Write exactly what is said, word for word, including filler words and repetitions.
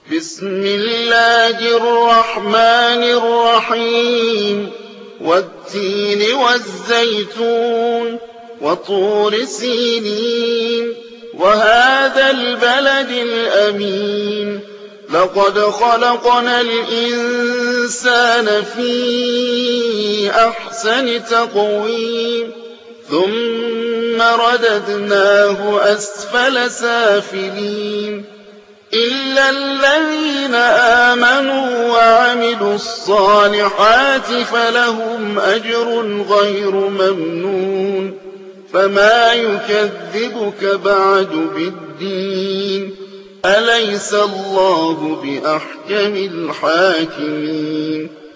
بسم الله الرحمن الرحيم والتين والزيتون وطور سينين وهذا البلد الأمين لقد خلقنا الإنسان في أحسن تقويم ثم رددناه أسفل سافلين إلا الذين آمنوا وعملوا الصالحات فلهم أجر غير ممنون فما يكذبك بعد بالدين أليس الله بأحكم الحاكمين